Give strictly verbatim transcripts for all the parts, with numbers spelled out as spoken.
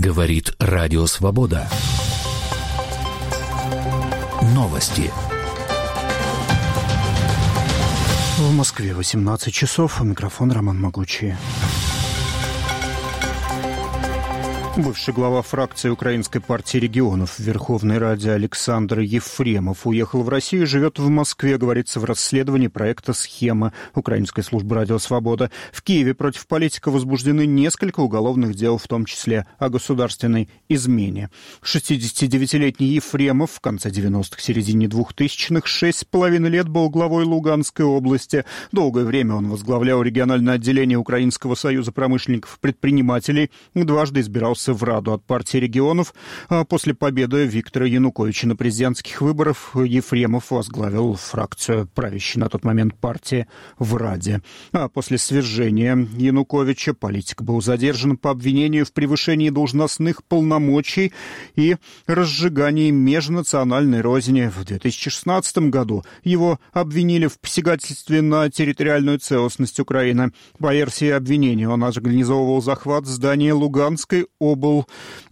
Говорит Радио Свобода. Новости. В Москве восемнадцать часов. У микрофона Роман Могучий. Бывший глава фракции Украинской партии регионов в Верховной Раде Александр Ефремов уехал в Россию и живет в Москве, говорится в расследовании проекта «Схема» Украинской службы «Радио Свобода». В Киеве против политика возбуждены несколько уголовных дел, в том числе о государственной измене. шестидесятидевятилетний Ефремов в конце девяностых, середине двухтысячных, шесть с половиной лет был главой Луганской области. Долгое время он возглавлял региональное отделение Украинского союза промышленников и предпринимателей, дважды избирался в Раду от партии регионов. А после победы Виктора Януковича на президентских выборах Ефремов возглавил фракцию правящей на тот момент партии в Раде. А после свержения Януковича политик был задержан по обвинению в превышении должностных полномочий и разжигании межнациональной розни. В две тысячи шестнадцатом году его обвинили в посягательстве на территориальную целостность Украины. По версии обвинения он организовывал захват здания Луганской области был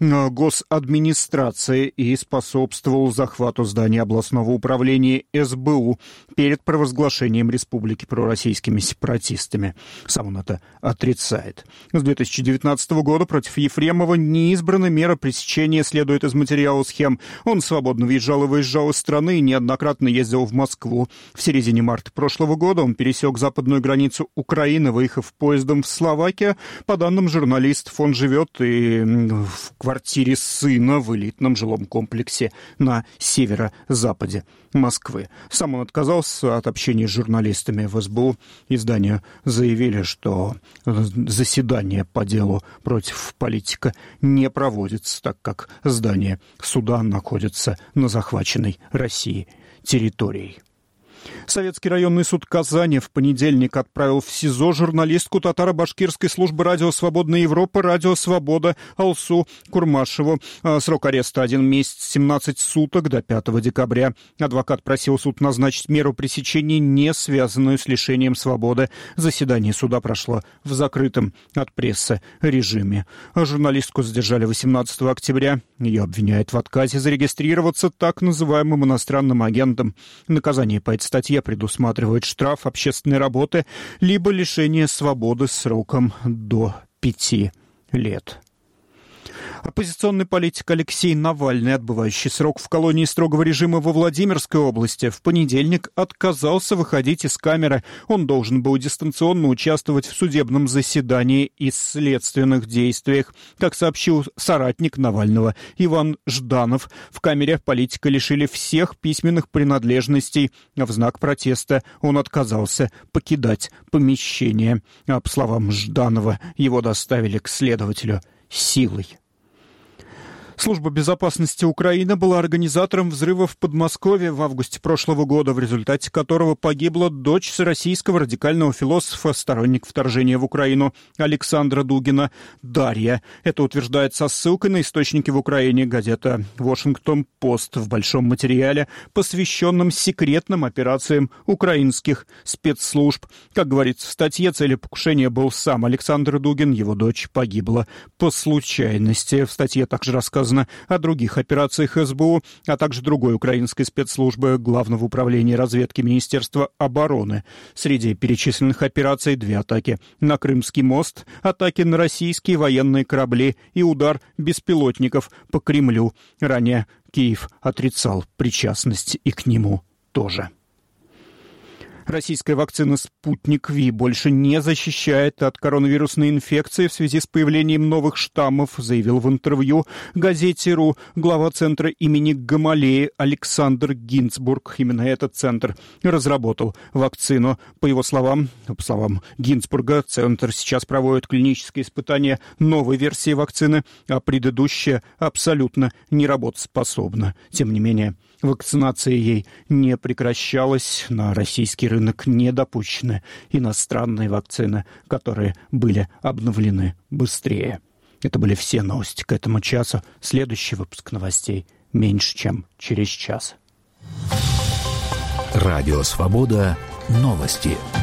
госадминистрации и способствовал захвату здания областного управления эс бэ у перед провозглашением республики пророссийскими сепаратистами. Сам он это отрицает. С две тысячи девятнадцатого года против Ефремова не избрана мера пресечения, следует из материала схем. Он свободно въезжал и выезжал из страны и неоднократно ездил в Москву. В середине марта прошлого года он пересек западную границу Украины, выехав поездом в Словакию. По данным журналистов, он живет и в квартире сына в элитном жилом комплексе на северо-западе Москвы. Сам он отказался от общения с журналистами в эс бэ у. Изданию заявили, что заседание по делу против политика не проводится, так как здание суда находится на захваченной Россией территории. Советский районный суд Казани в понедельник отправил в СИЗО журналистку татаро-башкирской службы «Радио Свободная Европа» «Радио Свобода» Алсу Курмашеву. Срок ареста один месяц семнадцать суток до пятого декабря. Адвокат просил суд назначить меру пресечения, не связанную с лишением свободы. Заседание суда прошло в закрытом от прессы режиме. Журналистку задержали восемнадцатого октября. Ее обвиняют в отказе зарегистрироваться так называемым иностранным агентом. Наказание по этой статье предусматривает штраф, общественной работы, либо лишение свободы сроком до пяти лет. Оппозиционный политик Алексей Навальный, отбывающий срок в колонии строгого режима во Владимирской области, в понедельник отказался выходить из камеры. Он должен был дистанционно участвовать в судебном заседании и следственных действиях. Как сообщил соратник Навального Иван Жданов, в камере политика лишили всех письменных принадлежностей. В знак протеста он отказался покидать помещение. А по словам Жданова, его доставили к следователю силой. Служба безопасности Украины была организатором взрыва в Подмосковье в августе прошлого года, в результате которого погибла дочь российского радикального философа, сторонник вторжения в Украину Александра Дугина, Дарья. Это утверждает со ссылкой на источники в Украине газета «Вашингтон-Пост» в большом материале, посвященном секретным операциям украинских спецслужб. Как говорится в статье, целью покушения был сам Александр Дугин, его дочь погибла по случайности. В статье также рассказано о других операциях эс бэ у, а также другой украинской спецслужбы Главного управления разведки Министерства обороны. Среди перечисленных операций две атаки на Крымский мост, атаки на российские военные корабли и удар беспилотников по Кремлю. Ранее Киев отрицал причастность и к нему тоже. Российская вакцина «Спутник Ви» больше не защищает от коронавирусной инфекции в связи с появлением новых штаммов, заявил в интервью газете «Ру» глава центра имени Гамалеи Александр Гинцбург. Именно этот центр разработал вакцину. По его словам, по словам Гинцбурга, центр сейчас проводит клинические испытания новой версии вакцины, а предыдущая абсолютно неработоспособна. Тем не менее, вакцинация ей не прекращалась. На российский рынок не допущены иностранные вакцины, которые были обновлены быстрее. Это были все новости к этому часу. Следующий выпуск новостей меньше, чем через час. Радио Свобода. Новости.